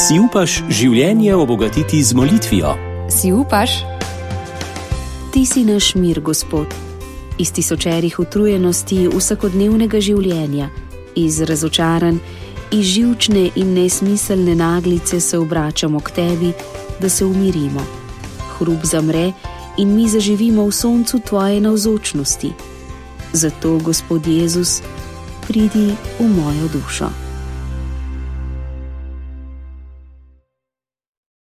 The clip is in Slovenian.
Si upaš življenje obogatiti z molitvijo? Si upaš? Ti si naš mir, Gospod. Iz tisočerih utrujenosti vsakodnevnega življenja, iz razočaranj, iz živčne in nesmiselne naglice se obračamo k tebi, da se umirimo. Hrup zamre in mi zaživimo v soncu tvoje navzočnosti. Zato, Gospod Jezus, pridi v mojo dušo.